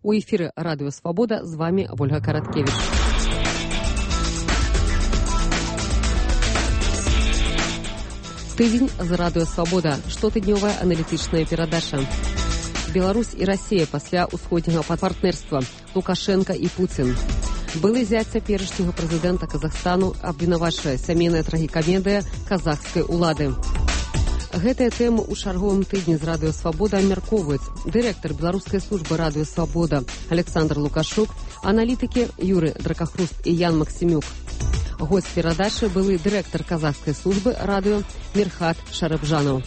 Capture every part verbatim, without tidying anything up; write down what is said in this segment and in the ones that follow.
У эфире «Радио Свобода». С вами Ольга Короткевич. Тыдзень за «Радио Свобода». Штотыднёвая аналітычная перадача. Беларусь и Россия пасля усходняга партнерства. Лукашенко и Путин. Былы зять цяперашняга прэзідэнта Казахстану абвінавачвае сямейная трагікамедыя казахскай улады. Гэтая тэма ў чарговым тыдні з «Радио Свобода» абмяркоўваюць дырэктар беларускай службы «Радио Свобода» Александр Лукашук, аналітыкі Юры Дракахруст і Ян Максимюк. Гость перадачы былы дырэктар казахскай службы радыё Мирхат Шарабжанов.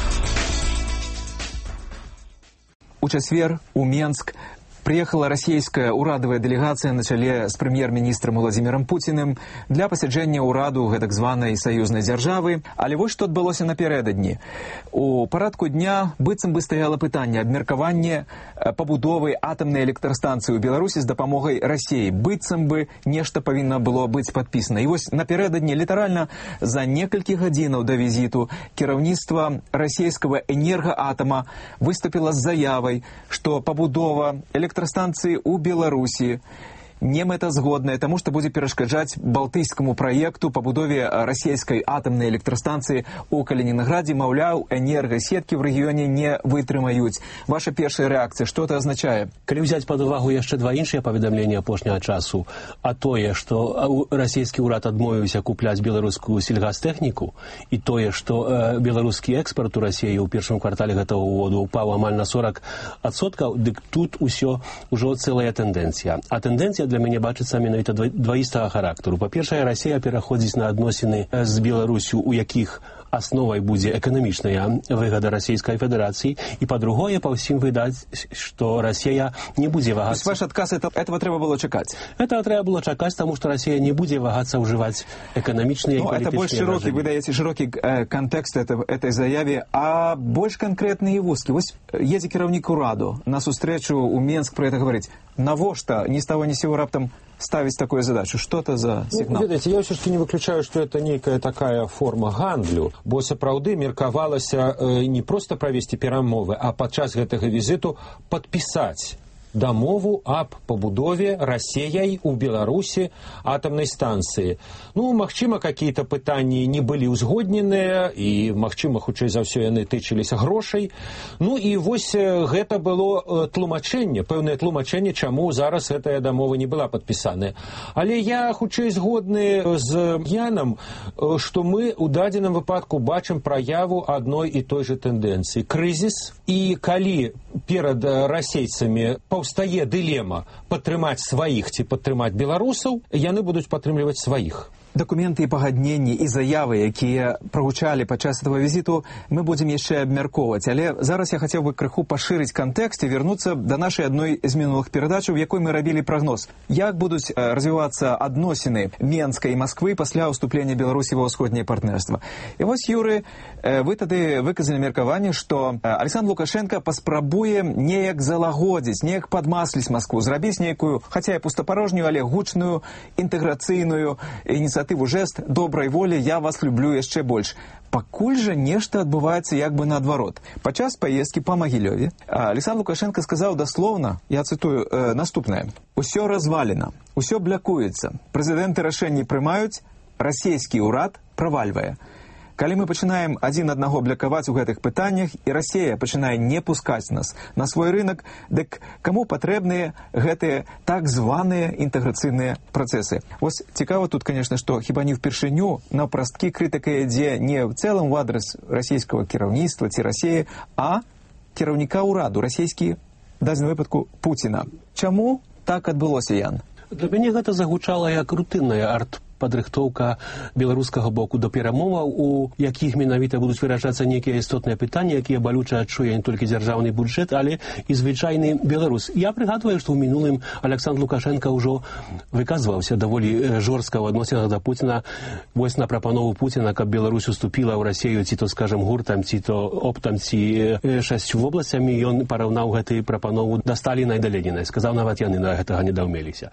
У чацвер у Менск приехала российская урадовая делегация на чале с премьер-министром Владимиром Путиным для пасяджэння ўраду гэтак званай саюзнай дзяржавы. Але вось што адбылося напярэдадні. У парадку дня быццам бы стаяла пытанне абмеркавання пабудовы атамнай электрастанцыі ў Беларусі з дапамогай Расіі. Быццам бы нешта павінна было быць падпісана. І вось напярэдадні літаральна за некалькі гадзінаў да візіту кіраўніцтва расійскага энергаатама выступіла з заявай, што пабудова электрастанцыі электростанции у Беларуси не мэтазгодная, тому что будет перашкаджаць балтыйскому проекту по будове российской атомной электростанции у Калининграде. Маўляў, энергосетки в регионе не вытрымаюць. Ваша первая реакция, что это означает? Калі взять под увагу яшчэ два іншыя паведамлення апошняга часу, а тое, что российский урад адмовіўся купляць беларускую сельгазтэхніку, і тое, что э, беларускі экспорт у России ў першым квартале гэтага году упаў амаль на сорок адсоткаў, дык тут усё ўжо цэлая тэндэнцыя. А тэндэнцыя для мяне бачыцца менавіта дваістага характару. Па-першае, Расія пераходзіць на адносіны з Беларусю, у якіх асновай будзе эканамічная выгода Расійскай Федерации, и по-другое, по всем видать, что Россия не будет вагаться. То есть ваш отказ, это, этого треба было чекать? Это треба было чекать, потому что Россия не будет вагаться уживать экономичные ну, и политические это больше широкий, вы даете широкий э, контекст это, этой заяве, а больше конкретные и узкие. Вот едзе кіраўнік ураду на сустрэчу у Менск про это говорить. Навошта ни с того ни с сего раптом ставить такую задачу? Что это за сигнал? Ну, видите, я все-таки не выключаю, что это некая такая форма гандлю, бо сапраўды меркавалася э, не просто провести перамовы, а падчас гэтага візіту подписать дамову аб пабудове Расіяй у Беларусі атомной станции. Ну, магчыма, какие-то пытанні не былі ўзгодненыя, і, магчыма, хутчэй за ўсё яны тычыліся грошай. Ну, і вось гэта было тлумачэнне, пэўнае тлумачэнне, чаму зараз гэтая дамова не была падпісаная. Але я хутчэй згодны з Янам, што мы ў дадзеным выпадку бачым праяву адной і той же тэндэнцыі. Крызіс, і калі перад расейцамі паўстае дылема падтрымаць сваіх ці падтрымаць беларусаў, яны будуць падтрымліваць сваіх. Документы и пагадненні и заявы, якія прогучалі падчас этого визиту, мы будем яшчэ абмяркоўваць. Але зараз я хотел бы крыху пашырыць контекст и вернуться до нашей одной из мінулых передач, в якой мы рабілі прогноз. Як будуць развиваться адносіны Менска и Москвы пасля ўступлення Беларусі ва ўсходняе партнерство. И вось, Юры, вы тады выказалі меркаванне, што Александр Лукашенко паспрабуе неяк залагодзіць, неяк падмасліць Москву, зрабіць нейкую, хаця і пустапарожнюю, але гучную інтэграцыйную ініцыятыву, жест добрай волі, я вас люблю яшчэ больш. Пакуль жа нешта адбываецца як бы наадварот. Падчас паездкі па Магілёве Александр Лукашенко сказаў даслоўна, я цытую, э, наступнае: «Усё развалена, усё блякуецца, прэзідэнты рашэнні прымаюць, расійскі ўрад правальвае». Калі мы пачынаем адзін аднаго блякаваць у гэтых пытаннях, і Расія пачынае не пускаць нас на свой рынок, дык каму патрэбныя гэтыя так званыя інтэграцыйныя працэсы? Вось цікава тут, конечно, што хіба не впершыню напрасткі крытыка ідзе не в цэлым у адрес расійскага кіраўніцтва ці Расіі, а кіраўніка ўраду, расійскі, в дадзеным выпадку, Пуціна. Чаму так адбылося, Ян? Для мяне гэта загучала як рутынная арт падрыхтоўка беларускага боку до перамоваў, у якіх менавіта будуць выражацца нейкія істотныя пытанні, якія балюча адчуе не толькі дзяржаўны бюджэт, але і звычайны беларус. Я прыгадваю, што ў мінулым Александр Лукашенко ўжо выказваўся даволі жорстка ў адносінах да Пуціна, вось на прапанову Пуціна, каб Беларусь уступіла ў Расію ці то, скажем, гуртам, ці то оптам, ці шасцю вобласцямі. Ён параўнаў гэтую прапанову да Сталіна і да Леніна. Сказаў, нават яны на гэтага не даўмеліся.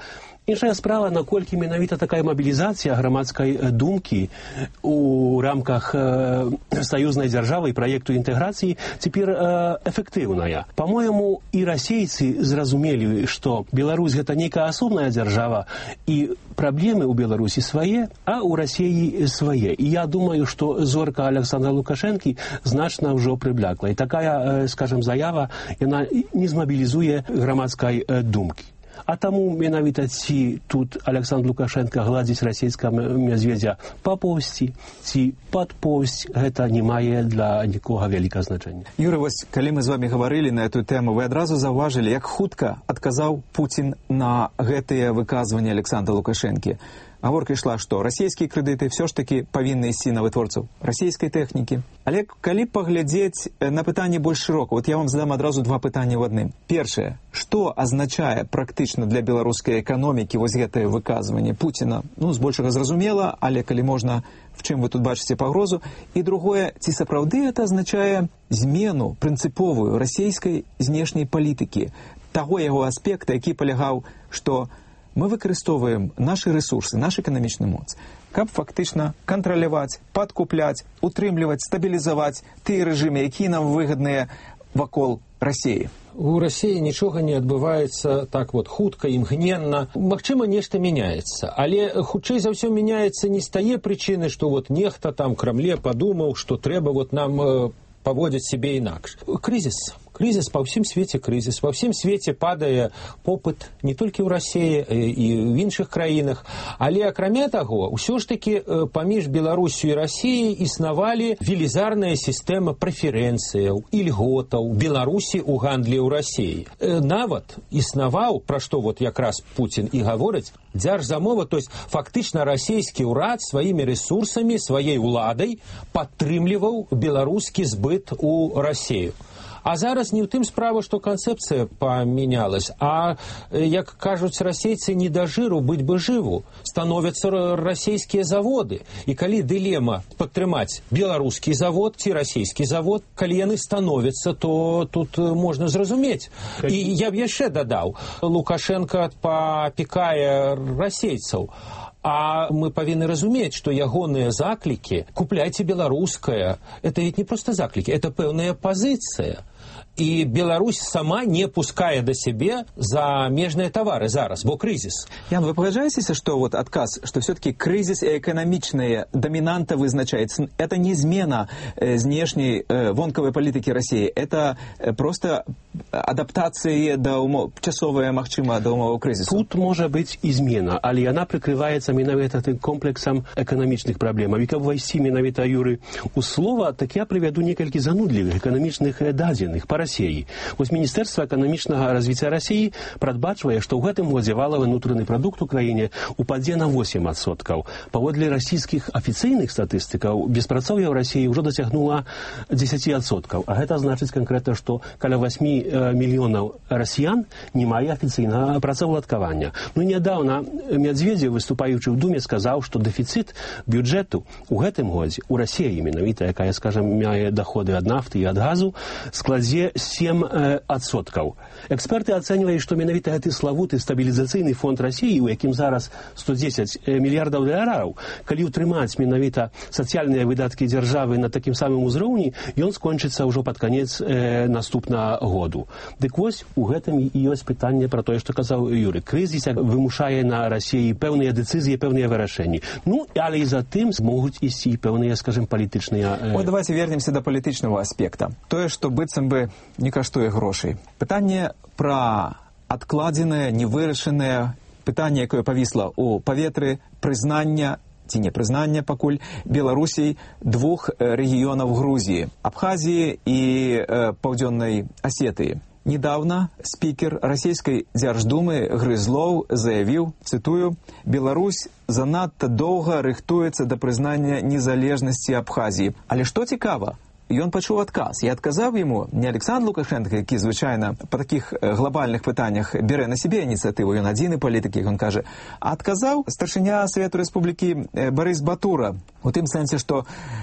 Іншая справа, наколькі менавіта такая мабілізацыя грамадскай думкі у рамках э, саюзнай дзяржавы і праекту інтэграцыі цяпер э, эфектыўная. По-моему, і расейцы зразумелі, што Беларусь гэта нейкая асобная дзяржава, і праблемы ў Беларусі свае, а ў Расіі свае. І я думаю, што зорка Александра Лукашэнкі значна ўжо прыблякла. І такая, э, скажем, заява, яна не змабілізуе грамадскай э, думкі. А таму менавіта ці тут Александр Лукашенко гладзіць расійскага мядзведзя па поўсці, ці пад поўсць, гэта не мае для нікога вялікага значэння. Юрый, вось, калі мы з вами гаварылі на эту тэму, вы адразу заўважылі, як хутка адказаў Пуцін на гэтыя выказванні Александра Лукашэнкі. Гаворка ішла, што расійскія крэдыты ўсё ж такі павінны ісці на вытворцаў расійскай тэхнікі. Але калі паглядзець на пытанне больш шырока, вот я вам задам адразу два пытання ў адным. Першае, што азначае практычна для беларускай эканомікі вось гэтае выказванне Пуціна? Ну, збольшага зразумела, але калі можна, в чым вы тут бачыце пагрозу? І другое, ці сапраўды гэта азначае змену прынцыповую расійскай знешняй палітыкі, таго яго аспекта, які палягаў, што мы выкарыстоўваем нашы рэсурсы, наш эканамічны моц, каб фактычна кантраляваць, падкупляць, утрымліваць, стабілізаваць тыя рэжымы, якія нам выгадныя вакол Расіі. У Расіі нічога не адбываецца так вот хутка, імгненна. Магчыма, нешта мяняецца, але хутчэй за ўсё мяняецца не з тае прычыны, што вот нехта там Крамле падумаў, што трэба вот нам э, паводзіць сябе інакш. Крызіс. Крызіс, па ўсім свеце крызіс. Па ўсім свеце падае попыт не толькі ў Расіі і ў іншых краінах, але акрамя таго, ўсё ж такі паміж Беларусю і Расіяй існавалі велізарная сістэма прэферэнцыяў, ільготаў Беларусі ў гандлі ў Расіі. Нават існаваў, пра што вот якраз Пуцін і гаворыць, дзяржзамова, то есть фактычна расійскі ўрад сваімі рэсурсамі, сваей уладай падтрымліваў беларускі збыт у Расію. А зараз не ў тым справа, што канцэпцыя памянялась, а, як кажуць расейцы, не да жыру, быць бы жыву. Становяцца расійскія заводы. І калі дылема падтрымаць беларускі завод ці расійскі завод, калі яны становяцца, то тут можна зразумець. І я б яшчэ дадаў, Лукашенко папікае расейцаў. А мы павінны разумець, што ягоныя заклікі «купляйце беларускае» – это ведь не проста заклікі, это пэўная пазіцыя. І Беларусь сама не пускае да сябе замежныя тавары зараз, бо крызіс. Ян, вы пагаджаецеся, што вот адказ, што все-таки крызіс і эканамічная дамінанта вызначаецца, это не змена э, знешняй э, вонкавай палітыкі Расіі, это э, просто адаптацыя да умов, часовая, магчыма, да умоваў крызісу. Тут можа быць і змена, але яна прыкрываецца менавіта тым комплексам эканамічных праблемаў. І каб увайсці менавіта, Юры, у слова, так я прывяду некалькі занудлівых эканамічных дадзеных па Расіі. Вось Міністэрства эканамічнага развіцця Расіі прадбачвае, што ў гэтым годзе валавы ўнутраны прадукт у краіне упадзе на восем адсоткаў. Паводле расійскіх афіцыйных статыстыкаў беспрацоўе ў Расіі ўжо дасягнула дзесяць адсоткаў. А гэта значыць канкрэтна, што каля восьмі мільёнаў расіян не мае афіцыйнага працаўладкавання. Ну, нядаўна Мядзведзеў, выступаючы ў Думе, сказаў, што дэфіцыт бюджэту ў гэтым годзе у Расіі, менавіта, якая, скажам, мае даходы ад нафты і ад газу, складзе сем адсоткаў. Эксперты ацэньваюць, што менавіта гэты славуты стабілізацыйны фонд Расіі, у якім зараз сто дзесяць мільярдаў даляраў, калі ўтрымаць менавіта сацыяльныя выдаткі дзяржавы на такім самым узроўні, ён скончыцца ўжо пад канец э, наступнага году. Дык вось, у гэтым і ёсць пытанне пра тое, што казаў Юры. Крызіс вымушае на Расіі пэўныя дэцызіі, пэўныя вырашэнні. Ну, але і за тым могуць ісці пэўныя, скажем, палітычныя... Ой, давайте вернемся да палітычнага аспекта. Тое, што быццам бы не каштуе грошай. Пытанне пра адкладзенае, невырашанае, пытанне, якое павісла ў паветры, прызнання ці не прызнання пакуль Беларусій двух рэгіёнаў Грузіі, Абхазіі і э, Паўдзённай Асетыі. Недавно спикер Российской Дзярждумы Грызлов заявил, цитую, «Беларусь занадто долго рыхтуецца да прызнання незалежнасці Абхазіі». Але што цікава, ён пачуў адказ. І адказаў яму не Александр Лукашенко, які, звычайна, па такіх глобальных пытаннях бярэ на сябе ініцыятыву, ён адзіны палітык, як ён кажа, а адказаў старшыня Савету Рэспублікі Барыс Батура. У тым сэнсе, што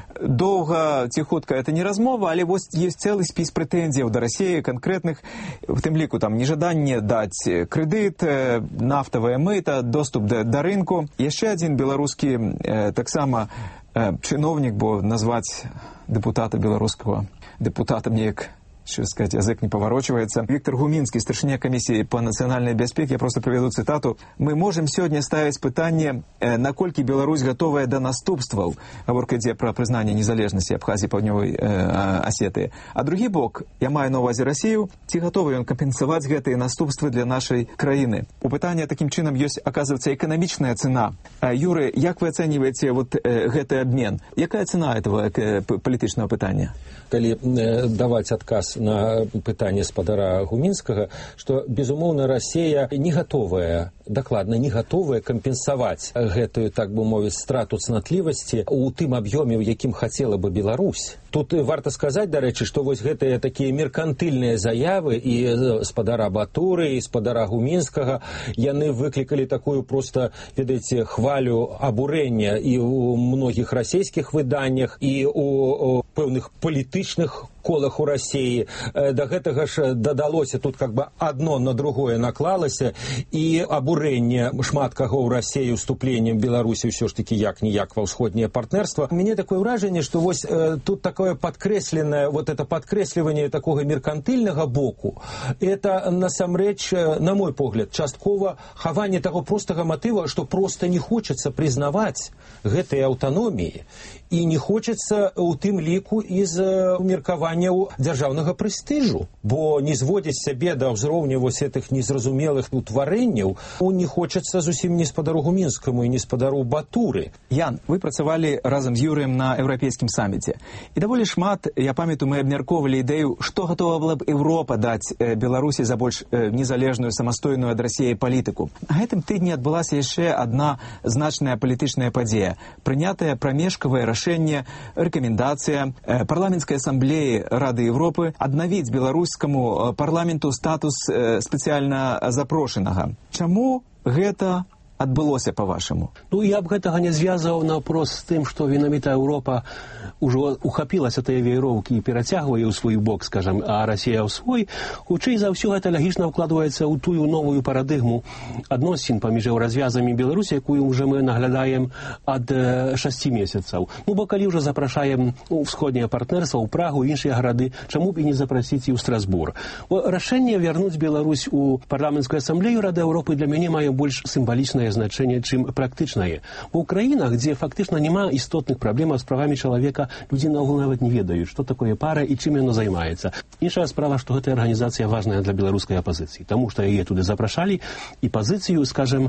доўга ці хутка это не размова, але вось ёсць цэлы спіс прэтэнзіяў да Расіі канкрэтных, в тым ліку там нежаданне даць крэдыт, нафтавая мыта, доступ да, да рынку. Яшчэ адзін беларускі э, таксама э, чыноўнік, бо назваць депутата беларускага депутатам неяк, что сказать, язык не поворачивается. Виктор Гуминский, старшыня комиссии по национальной безопасности, я просто приведу цитату. «Мы можем сегодня ставить пытание, накольки Беларусь готовая до наступстваў». Гаворка ідзе про признание незалежности Абхазии, Паўднёвай э, Осетии. А другі бок, я маю на увазе Россию, ці готовы ён компенсовать гэтые наступствы для нашей краины. У пытания таким чином есть, оказывается, экономичная цена. Юры, як вы оцениваете вот э, гэты обмен? Якая цена этого э, политичного пытания? Калі э, давать отказ на пытанне спадара Гумінскага, што, безумоўна, Расія не гатовая, дакладна не гатовая кампенсаваць гэтую, так бы мовіць, страту цнатлівасці у тым аб'ёме, у якім хацела бы Беларусь. Тут варта сказаць, дарэчы, што вось гэтыя такія меркантыльныя заявы і спадара Батуры, і спадара Гумінскага, яны выклікалі такую проста, ведаеце, хвалю абурэння і ў многіх расійскіх выданнях, і ў пэўных палітычных колах у России. Да гэтага ж дадалося, тут как бы одно на другое наклалася, і абурэнне шмат каго ў России уступленнем Беларусі ўсё ж таки як-ніяк ва ўсходняе партнерство. Мне такое ўражанне, што вось э, тут такое подкресленное, вот это подкресліванне такого меркантыльнага боку, это насамрэч, на мой погляд, часткова хаванне таго простага матыва, што просто не хочется признаваць гэтай аўтаноміі, і не хочется у тым ліку из меркавання дзяржаўнага прэстыжу, бо не зводзіць сябе да ўзроўня вось гэтых незразумелых утварэнняў не хочацца зусім не спадару Гумінскаму і не спадару Батуры. Ян, вы працавалі разам з Юрыем на еўрапейскім саміце. І даволі шмат, я памятаю, мы абмяркоўвалі ідэю, што гатова была б Еўропа даць Беларусі за больш незалежную, самастойную ад Расіі палітыку. На гэтым тыдні адбылася яшчэ адна значная палітычная падзея. Прынятае прамежкавае рашэнне, рэкамендацыя парламенцкай асамблеі Рады Европы аднавіць беларускаму парламенту статус спецыяльна запрошанага. Чаму гэта адбылося, па-вашаму? Ну, я б гэтага не звязаў наўпрост з тым, што менавіта Еўропа ўжо ухапілася тыя веероўкі і перацягвае ў свой бок, скажам, а Расія ў свой. Хутчэй за ўсё гэта лагічна ўкладваецца ў тую новую парадыгму адносін паміж еўразвязамі Беларусі, якую ўжо мы наглядаем ад шасці месяцаў. Ну, бо калі ўжо запрашаем ўсходняе партнерства ў Прагу, іншыя гарады, чаму б і не запрасіць і ў Страсбур? Рашэнне вярнуць Беларусь у парламенцкую асамблею Рады Еўропы для мяне мае больш сімвалічнае значение, чым практычнае. У краінах, дзе фактычна няма істотных праблемаў з правамі чалавека, людзі наогул нават не ведаюць, што такое пара і чым яно займаецца. Іншая справа, што гэтая арганізацыя важная для беларускай апазіцыі, таму што яе туды запрашалі, і пазіцыю, скажем,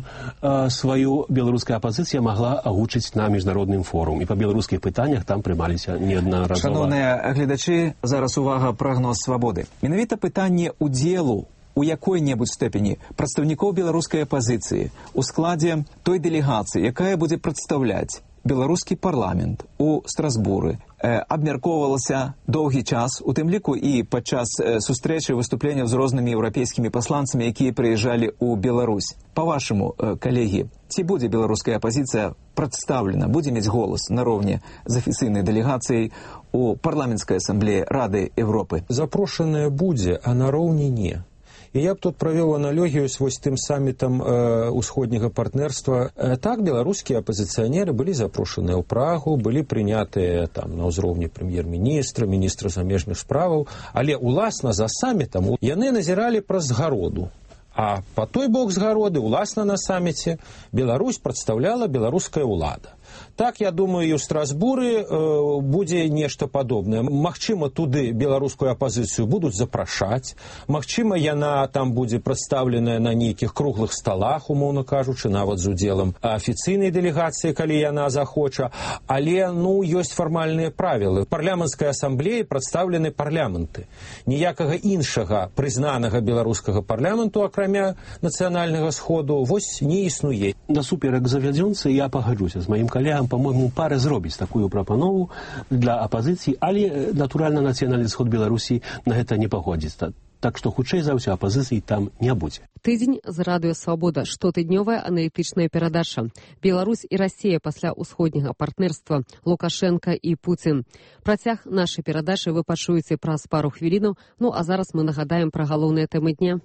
сваю беларуская апазіцыя магла агучыць на міжнародным форум. І па беларускіх пытаннях там прымаліся неаднаразова. Шановныя гледачы, зараз увага, прагноз свабоды. Менавіта пытанне удзелу у якой-небудзь степені прадстаўнікоў беларускай апазіцыі у складзе той дэлегацыі, якая будзе прадстаўляць беларускі парламент у Страсбуры, э, абмяркоўвалася доўгі час, у тым ліку і падчас э, сустрэчы выступленняў з рознымі еўрапейскімі пасланцамі, якія прыязджалі ў Беларусь. Па-вашаму, э, калегі, ці будзе беларуская апазіцыя прадстаўлена, будзе мець голас нароўні з афіцыйнай дэлегацыяй у парламенцкай асамблеі Рады Европы? Запрошаная будзе, а нароўні не. І я б тут правёў аналогію з вось тым самітам э, усходняга партнерства. Э, так, беларускія апазіцыянеры былі запрошаныя ў Прагу, былі прынятыя там на ўзроўні прэм'ер-міністра, міністра замежных справаў, але уласна за самітам яны назіралі праз згароду. А па той бок згароды, уласна на саміце, Беларусь прадстаўляла беларуская ўлада. Так, я думаю, і ў Страсбуры э, будзе нешта падобнае. Магчыма, туды беларускую апазіцыю будуць запрашаць. Магчыма, яна там будзе прадстаўленая на нейкіх круглых сталах, умоўна кажучы, нават з удзелам афіцыйнай дэлегацыі, калі яна захоча. Але, ну, ёсць фармальныя правілы. Парламенцкай асамблеі прадстаўлены парламенты. Ніякага іншага прызнанага беларускага парламенту, акрамя нацыянальнага сходу, вось не існуе. Насуперак завядзёнцы, я пагаджуся з маім калегам, калегам, по-моему, пара зробіць такую прапанову для апозіцыі, але, натуральна, нацыянальны сход Беларусі на гэта не пагодзіцца. Так што, хутчэй за ўсё, апозіцыі там не будзе. Тыдзень з радыё «Свабода», штотыднёвая аналітычная перадача. Беларусь і Расія пасля ўсходняга партнерства, Лукашенка і Пуцін. Працяг нашай перадачы вы пачуеце праз пару хвілінаў, ну а зараз мы нагадаем пра галоўныя тэмы дня.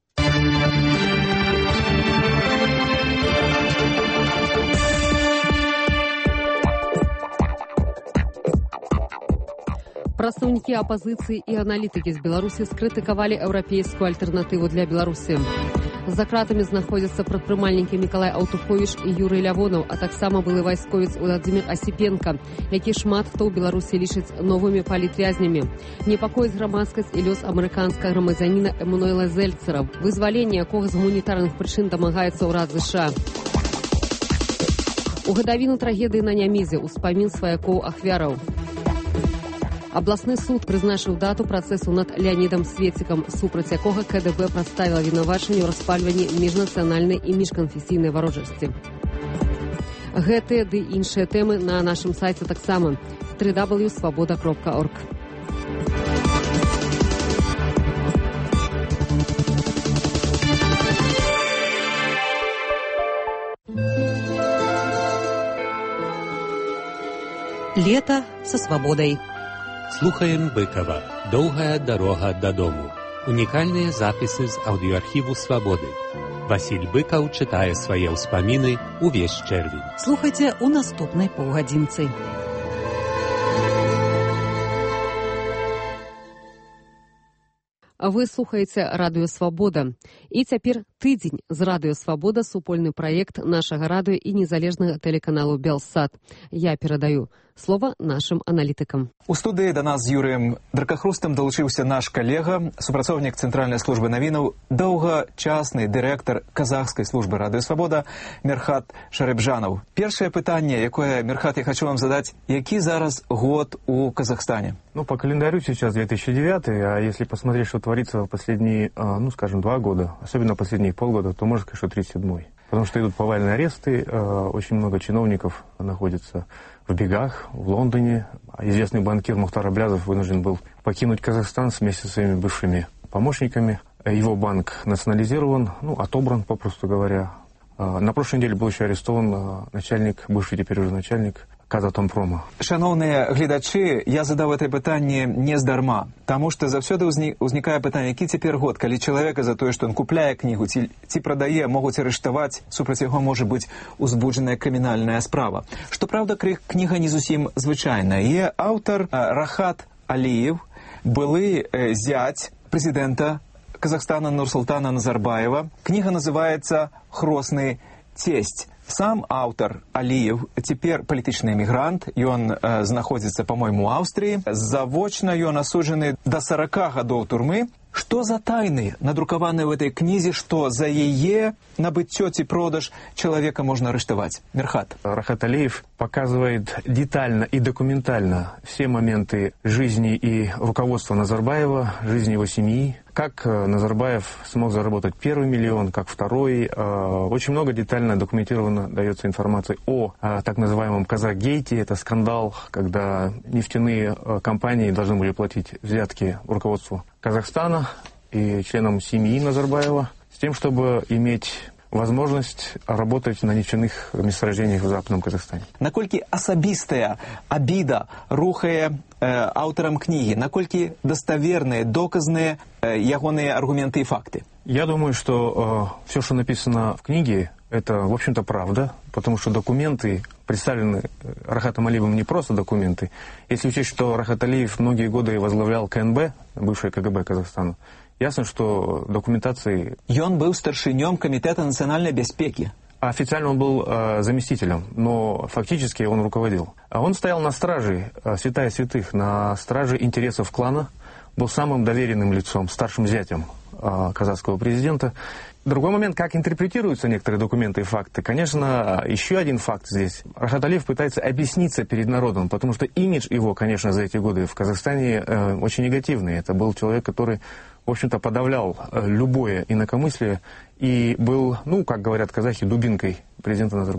Прадстаўнікі апазіцыі і аналітыкі з Беларусі скрытыкавалі еўрапейскую альтэрнатыву для Беларусі. За кратамі знаходзяцца прадпрымальнікі Мікалай Аўтуховіч і Юрый Лявонаў, а таксама былы вайсковец Владзімір Асіпенка, які шмат хто ў Беларусі лічыць новымі палітвязнямі. Непакоіць грамадскасць і лёс амерыканскага грамадзяніна Эмануэла Зельцера, вызваленне якога з гуманітарных прычын дамагаецца ўрад ЗША. У гадавіну трагедыі на Нямізе ўспамін сваякоў ахвяраў. Абласны суд прызначыў дату працэсу над Леанідам Светцікам, супраць якога КДБ прадставіла вінавачанне ў распальванні міжнацыянальнай і міжканфесійнай варожасці. Гэтыя ды іншыя тэмы на нашым сайце таксама дабл ю дабл ю крапка свабода крапка орг. Лето со свободой. Слухаем Быкова. Доўгая дарога дадому. Унікальныя запісы з аўдыёархіву «Свабоды». Васіль Быкаў чытае свае ўспаміны ўвесь чэрвень. Слухайце у наступнай паўгадзінцы. Вы слухаеце радыё «Свабода». І цяпер тыдзень з радыё «Свабода» супольны праект нашага радыё і незалежнага тэлеканалу «Белсат». Я перадаю слова нашим аналітыкам. У студыі да нас з Юрыем Дракахрустам далучыўся наш калега, супрацоўнік Цэнтральнай службы навінаў, доўгачасны дырэктар казахскай службы радыё «Свабода» Мерхат Шарыбжанаў. Першае пытанне, якое, Мерхат, я хочу вам задать, які зараз год у Казахстане? Ну, по календарю сейчас две тысячи девятый, а если посмотреть, что творится в последние, ну, скажем, два года, особенно последние полгода, то можно сказать, что тридцать седьмой. Потому что идут повальные аресты, очень много чиновников находится в бегах в Лондоне. Известный банкир Мухтар Аблязов вынужден был покинуть Казахстан вместе со своими бывшими помощниками. Его банк национализирован, ну, отобран, попросту говоря. На прошлой неделе был еще арестован начальник, бывший теперь уже начальник Казатомпрома. Шановныя гледачы, я задаў гэтае пытанне не здарма, таму што заўсёды ўзнікае пытанне, які цяпер год, калі чалавека за тое, што ён купляе кнігу ці, ці прадае, могуць арыштаваць, супраць яго можа быць узбуджаная крымінальная справа. Што праўда, кніга не зусім звычайная. Яе аўтар Рахат Алиев, былы зять прэзідэнта Казахстана Нурсултана Назарбаева. Кніга называецца «Хросны тесть». Сам аўтар Алиев цяпер палітычны эмігрант, ён э, знаходзіцца, па-мойму, у Аўстрыі. Завочна ён асуджаны да сорока гадоў турмы. Што за тайны надрукаваныя ў этой кнізе, што за яе набыццё ці продаж человека можно арестовать? Мерхат. Рахат Алиев показывает детально и документально все моменты жизни и руководства Назарбаева, жизни его семьи. Как Назарбаев смог заработать первый миллион, как второй. Очень много детально документированно дается информация о так называемом Казахгейте. Это скандал, когда нефтяные компании должны были платить взятки руководству Казахстана и членам семьи Назарбаева с тем, чтобы иметь возможность работать на нефтяных месторождениях в Западном Казахстане. Наколькі асабістая абіда рухае э, аўтарам кнігі? Наколькі даставерныя, доказныя э, ягоныя аргументы и факты? Я думаю, что э, все, что написано в книге, это, в общем-то, правда, потому что документы представлены Рахатом Алиевым не просто документы. Если учесть, что Рахат Алиев многие годы возглавлял КНБ, бывшее КГБ Казахстана, ясно, что документации... Ён быў старшынём Комитета национальной бяспеки. Официально он был э, заместителем, но фактически он руководил. А он стоял на страже, э, святая святых, на страже интересов клана, был самым доверенным лицом, старшим зятем э, казахского президента. Другой момент, как интерпретируются некоторые документы и факты. Конечно, еще один факт здесь. Рахат Алиев пытается объясниться перед народом, потому что имидж его, конечно, за эти годы в Казахстане э, очень негативный. Это был человек, который, в общем-то, подавлял э, любое инакомыслие и был, ну, как говорят казахи, дубинкой президента Назарбаева.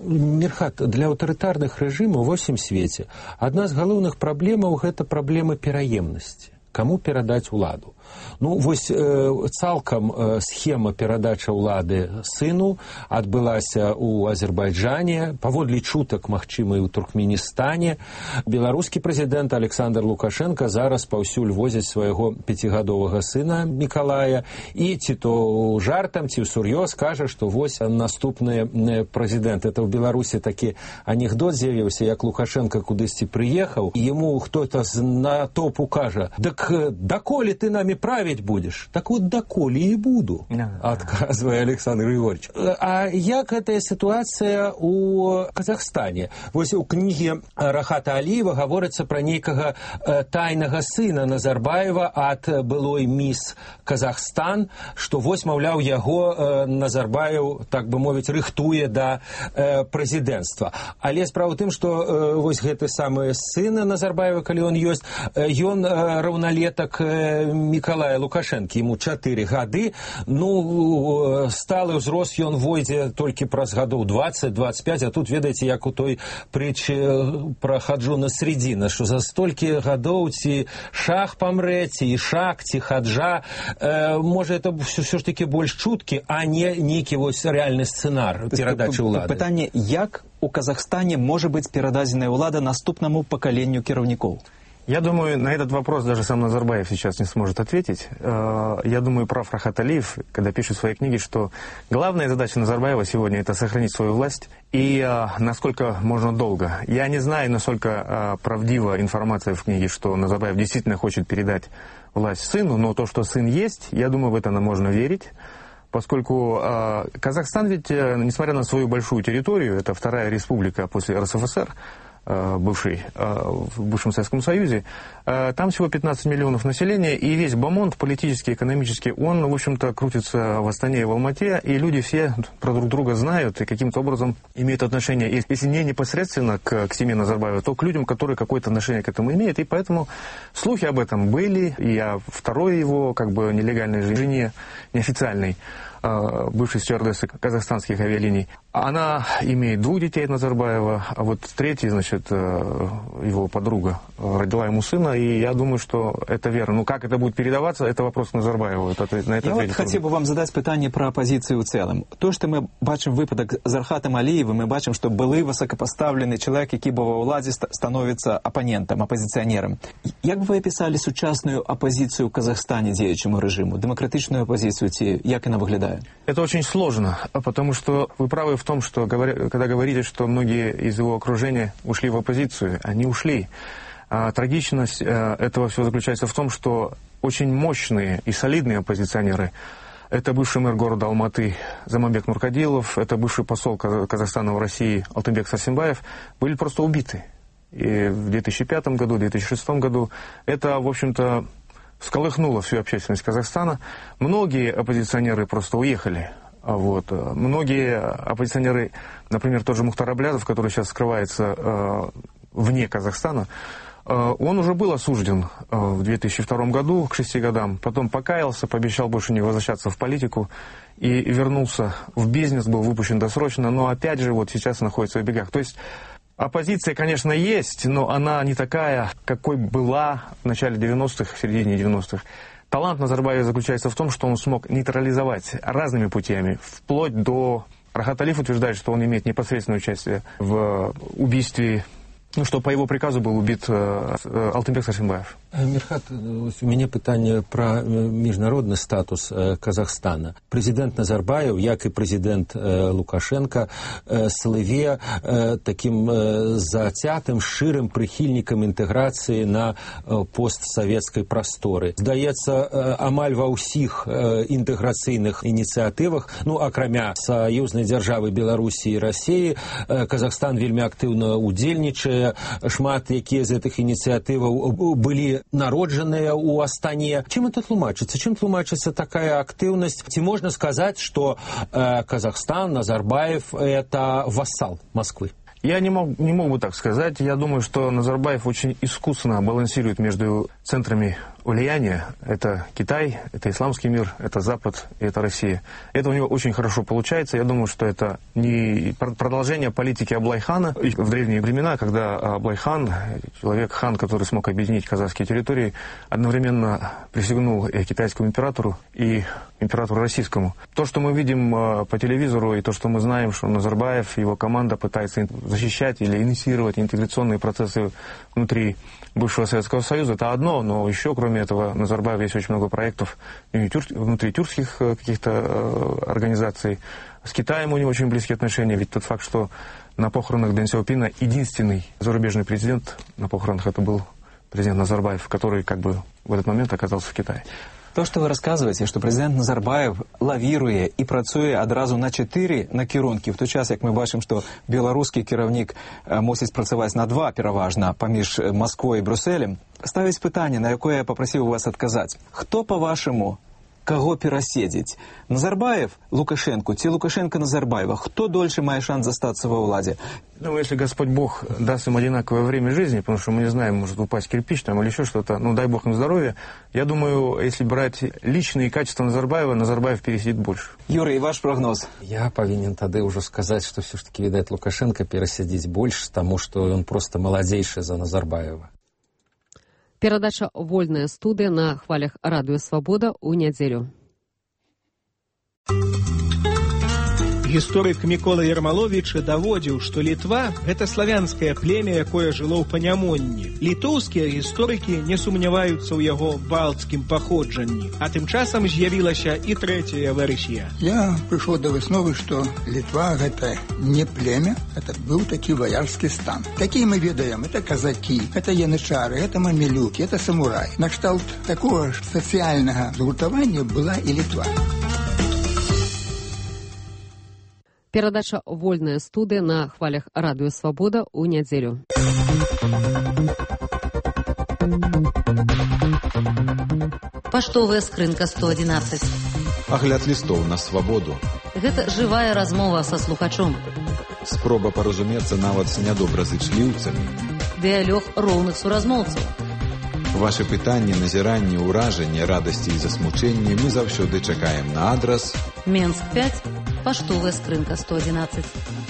Мирхат, для аўтарытарных рэжымаў ва ўсім свеце адна з галоўных праблемаў – гэта праблема пераемнасці. Каму перадаць уладу? Ну, вось э, цалкам э, схема перадачы ўлады сыну адбылася ў Азербайджане, паводле чутак, магчыма, і ў Туркменістане. Беларускі прэзідэнт Александр Лукашенко зараз паўсюль возіць свайго пяцігадовага сына Мікалая і ці то жартам, ці ўсур'ёз кажа, што вось наступны прэзідэнт. Это ў Беларусі такі анекдот з'явіўся, як Лукашенко кудысьці прыехаў, і яму хто-то з натоўпу кажа: «Дык даколе ты намі править будешь?» Так вот, доколе и буду, отказывая Александр Григорьевич. А як гэтая ситуация у Казахстане? Вось у книге Рахата Алиева говорится про нейкага тайнага сына Назарбаева от былой мисс Казахстан, что вось, маўляў, яго Назарбаев, так бы мовіць, рыхтуе да прэзідэнцтва. Але справа ў тым, што вось гэты самы сын Назарбаева, калі он ёсць, ён раўналетак Миколая Лукашенко, ему чатыры гады, ну, сталы ўзрост ён войдзе толькі праз гадоў дваццаць дваццаць пяць, а тут, ведаеце, як у той притчы про Хаджуна Средина, што за столькі гадоў ці шах памрэ, ці ішак, ці хаджа, э, можа, это все, все ж таки больш чуткі, а не нейкі вось реальны сцэнар перадачы ўлады. Пытанне, як у Казахстане можа быць перададзеная ўлада наступнаму пакаленню кіраўнікоў? Я думаю, на этот вопрос даже сам Назарбаев сейчас не сможет ответить. Я думаю, прав Рахат Алиев, когда пишет в своей книге, что главная задача Назарбаева сегодня – это сохранить свою власть. И насколько можно долго. Я не знаю, насколько правдива информация в книге, что Назарбаев действительно хочет передать власть сыну, но то, что сын есть, я думаю, в это можно верить. Поскольку э, Казахстан ведь, э, несмотря на свою большую территорию, это вторая республика после эр эс эф эс эр, э, бывший, э, в бывшем Советском Союзе, э, там всего пятнадцать миллионов населения, и весь бомонд политический, экономический, он, в общем-то, крутится в Астане и в Алмате, и люди все про друг друга знают и каким-то образом имеют отношение, если не непосредственно к, к семье Назарбаева, то к людям, которые какое-то отношение к этому имеют, и поэтому слухи об этом были, и о второй его, как бы, нелегальной жене, неофициальной, бывшей стюардессы казахстанских авиалиний. Она имеет двух детей от Назарбаева, а вот третий, значит, его подруга родила ему сына, и я думаю, что это верно. Ну, как это будет передаваться, это вопрос к Назарбаеву. Это, на это я вот хотел бы вам задать питание про оппозицию в целом. То, что мы бачим выпадок з Рахатом Алиевым, мы бачим, что былый высокопоставленный человек, який був у владі, становится оппонентом, оппозиционером. Як бы вы описали сучасную оппозицию в Казахстане деючему режиму, демократичную оппозицию, як она выглядает? Это очень сложно, потому что вы правы в том, что когда говорите, что многие из его окружения ушли в оппозицию, они ушли. А трагичность этого всего заключается в том, что очень мощные и солидные оппозиционеры, это бывший мэр города Алматы Заманбек Нуркадилов, это бывший посол Казахстана в России Алтынбек Сарсенбаев, были просто убиты. И в две тысячи пятом году, в две тысячи шестом году это, в общем-то, всколыхнуло всю общественность Казахстана. Многие оппозиционеры просто уехали. Вот. Многие оппозиционеры, например, тот же Мухтар Аблязов, который сейчас скрывается э, вне Казахстана, э, он уже был осужден э, в две тысячи втором году к шести годам, потом покаялся, пообещал больше не возвращаться в политику и вернулся в бизнес, был выпущен досрочно, но опять же вот сейчас находится в бегах. То есть оппозиция, конечно, есть, но она не такая, какой была в начале девяностых, в середине девяностых. Талант Назарбаева заключается в том, что он смог нейтрализовать разными путями, вплоть до... Рахат Алиев утверждает, что он имеет непосредственное участие в убийстве, ну, что по его приказу был убит Алтынбек Сарсенбаев. Мирхат, у меня питание про международный статус Казахстана. Президент Назарбаев, як и президент Лукашенко, слыве таким затятым, ширым прихильником интеграции на постсоветской просторе. Здаецца, амаль ва ўсіх інтэграцыйных ініцыятывах, ну, акрамя саюзнай дзяржавы Беларусі і Расіі, Казахстан вельмі актыўна удзельнічае, шмат якія з гэтых ініцыятываў былі народжаныя ў Астане. Чем это тлумачится? Чем тлумачится такая активность? Ці можно сказать, что э, Казахстан, Назарбаев – это вассал Москвы? Я не мог, не мог бы так сказать. Я думаю, что Назарбаев очень искусно балансирует между центрами влияния. Это Китай, это исламский мир, это Запад и это Россия. Это у него очень хорошо получается. Я думаю, что это не продолжение политики Аблай-хана. В древние времена, когда Аблай-хан, человек, хан, который смог объединить казахские территории, одновременно присягнул и китайскому императору, и императору российскому. То, что мы видим по телевизору, и то, что мы знаем, что Назарбаев, его команда пытается защищать или инициировать интеграционные процессы внутри бывшего Советского Союза, это одно, но еще, кроме этого, Назарбаев есть очень много проектов внутри тюркских каких-то организаций. С Китаем у него очень близкие отношения, ведь тот факт, что на похоронах Дэн Сяопина единственный зарубежный президент на похоронах, это был президент Назарбаев, который как бы в этот момент оказался в Китае. То, што вы расказваеце, што прэзідэнт Назарбаев лавіруе і працуе адразу на чатыры накірункі, в той час, як мы бачым, што беларускі кіраўнік мусіць працаваць на два пераважна паміж Масквой і Брюсселем, ставіць пытанне, на якое я папрасіў вас адказаць. Хто, па-вашаму, каго пераседзіць? Назарбаев Лукашенко ці Лукашенко Назарбаева? Хто дольше мае шанс застацца ва ўладзе? Ну, если Господь Бог даст им одинаковое время жизни, потому что мы не знаем, может упасть кирпич там или еще что-то, ну дай Бог им здоровья, я думаю, если брать личные качества Назарбаева, Назарбаев пересидит больше. Юрий, ваш прогноз? Я повинен тогда уже сказать, что все-таки, видать, Лукашенко пересидеть больше, потому что он просто молодейший за Назарбаева. Перадача «Вольная студия» на хвалях радио «Свобода» у нядзелю. Гісторык Мікола Ярмаловіч даводзіў, што Літва – гэта славянскае племя, якое жыло ў Панямонні. Літоўскія гісторыкі не сумняваюцца ў яго балцкім паходжанні. А тым часам з'явілася і трэцяя версія. Я прыйшоў да высновы, што Літва – гэта не племя, это быў такі ваярскі стан. Какие мы ведаем? Это казакі, это янычары, это мамілюкі, это самурай. Накшталт такого ж сацыяльнага згуртавання была і Літва. Перадача «Вольная студия» на хвалях радио «Свобода» у нядзелю. Паштовая скрынка сто одиннадцать. Агляд лістоў на свабоду. Гэта жывая размова са слухачом. Спроба паразумецца нават з нядобразычліўцамі. Дыялог роўных суразмоўцаў. Вашы пытанні, назіранні, ўражанні, радасці і засмучэнні мы заўсёды чакаем на адрас Менск пять, паштовая скрынка сто одиннадцать.